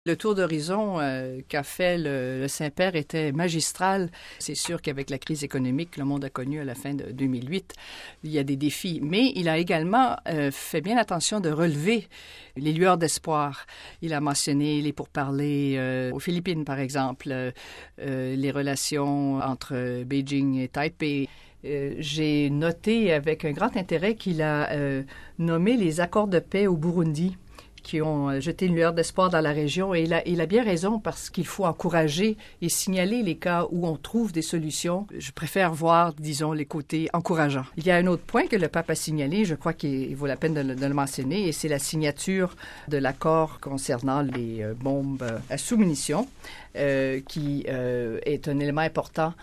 Le tour d'horizon qu'a fait le Saint-Père était magistral. C'est sûr qu'avec la crise économique que le monde a connue à la fin de 2008, il y a des défis. Mais il a également fait bien attention de relever les lueurs d'espoir. Il a mentionné les pourparlers aux Philippines, par exemple, les relations entre Beijing et Taipei. J'ai noté avec un grand intérêt qu'il a nommé les accords de paix au Burundi, qui ont jeté une lueur d'espoir dans la région. Et il a bien raison parce qu'il faut encourager et signaler les cas où on trouve des solutions. Je préfère voir, disons, les côtés encourageants. Il y a un autre point que le pape a signalé, je crois qu'il vaut la peine de le mentionner, et c'est la signature de l'accord concernant les bombes à sous-munitions, qui est un élément important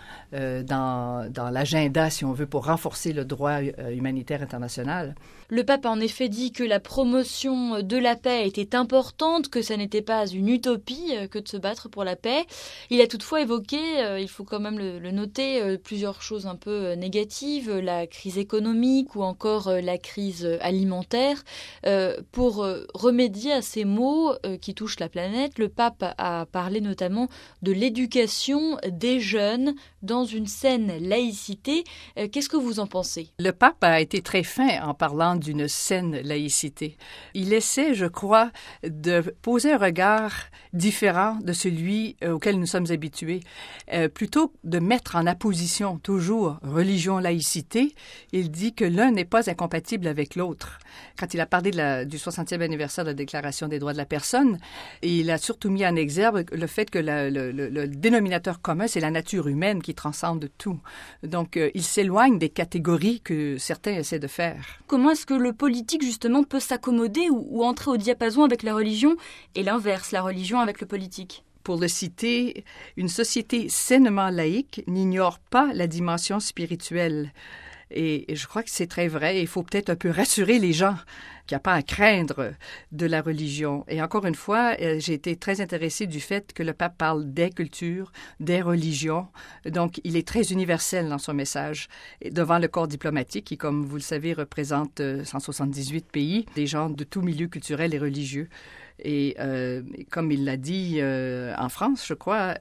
dans l'agenda, si on veut, pour renforcer le droit humanitaire international. Le pape a en effet dit que la promotion de la paix était importante, que ça n'était pas une utopie que de se battre pour la paix. Il a toutefois évoqué, il faut quand même le noter, plusieurs choses un peu négatives, la crise économique ou encore la crise alimentaire. Pour remédier à ces maux qui touchent la planète, le pape a parlé notamment de l'éducation des jeunes dans une saine laïcité. Qu'est-ce que vous en pensez? Le pape a été très fin en parlant d'une saine laïcité. Il essaie, je crois, de poser un regard différent de celui auquel nous sommes habitués. Plutôt de mettre en opposition toujours religion-laïcité, il dit que l'un n'est pas incompatible avec l'autre. Quand il a parlé du 60e anniversaire de la Déclaration des droits de la personne, il a surtout mis en exergue le fait que le dénominateur commun, c'est la nature humaine qui transcende tout. Donc, il s'éloigne des catégories que certains essaient de faire. Comment est-ce que le politique, justement, peut s'accommoder ou entrer au diapason avec la religion et l'inverse, la religion avec le politique? Pour le citer, une société sainement laïque n'ignore pas la dimension spirituelle. Et je crois que c'est très vrai. Il faut peut-être un peu rassurer les gens qu'il n'y a pas à craindre de la religion. Et encore une fois, j'ai été très intéressée du fait que le pape parle des cultures, des religions. Donc, il est très universel dans son message. Et devant le corps diplomatique, qui, comme vous le savez, représente 178 pays, des gens de tout milieu culturel et religieux. Et comme il l'a dit en France, je crois,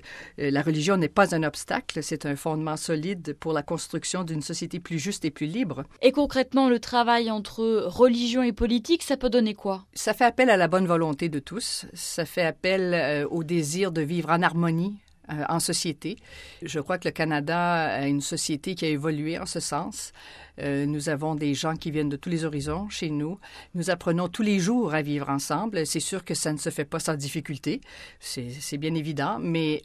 la religion n'est pas un obstacle, c'est un fondement solide pour la construction d'une société plus juste et plus libre. Et concrètement, le travail entre religion et politique, ça peut donner quoi? Ça fait appel à la bonne volonté de tous, ça fait appel au désir de vivre en harmonie en société. Je crois que le Canada a une société qui a évolué en ce sens. Nous avons des gens qui viennent de tous les horizons chez nous. Nous apprenons tous les jours à vivre ensemble. C'est sûr que ça ne se fait pas sans difficulté, c'est bien évident, mais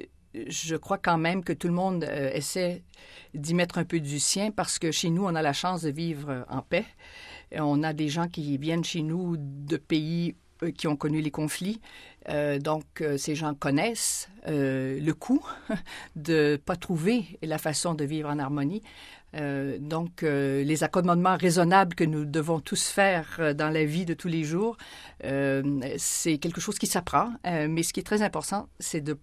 je crois quand même que tout le monde essaie d'y mettre un peu du sien parce que chez nous, on a la chance de vivre en paix. On a des gens qui viennent chez nous de pays qui ont connu les conflits. Donc, ces gens connaissent le coût de ne pas trouver la façon de vivre en harmonie. Donc, les accommodements raisonnables que nous devons tous faire dans la vie de tous les jours, c'est quelque chose qui s'apprend. Mais ce qui est très important, c'est de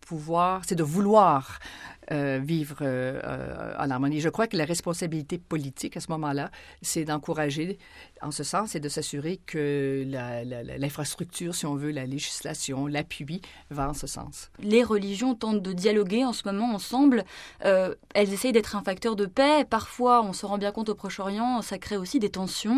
vouloir vivre en harmonie. Je crois que la responsabilité politique à ce moment-là, c'est d'encourager en ce sens et de s'assurer que l'infrastructure, si on veut, la législation, l'appui va en ce sens. Les religions tentent de dialoguer en ce moment ensemble. Elles essayent d'être un facteur de paix. Parfois, on se rend bien compte au Proche-Orient, ça crée aussi des tensions.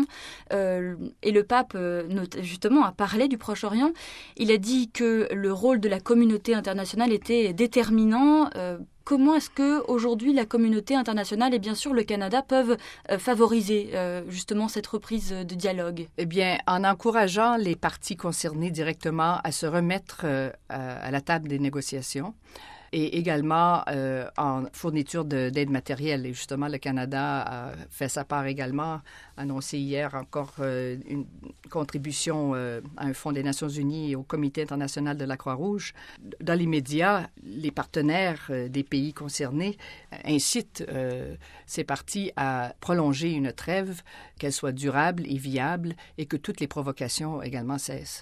Et le pape, justement, a parlé du Proche-Orient. Il a dit que le rôle de la communauté internationale était déterminant. Comment est-ce qu'aujourd'hui la communauté internationale et bien sûr le Canada peuvent favoriser justement cette reprise de dialogue? Eh bien, en encourageant les parties concernées directement à se remettre à la table des négociations et également en fourniture d'aide matérielle. Et justement, le Canada a fait sa part également, annoncé hier encore une contribution à un fonds des Nations unies et au Comité international de la Croix-Rouge. Dans l'immédiat, les partenaires des pays concernés incitent ces parties à prolonger une trêve, qu'elle soit durable et viable et que toutes les provocations également cessent.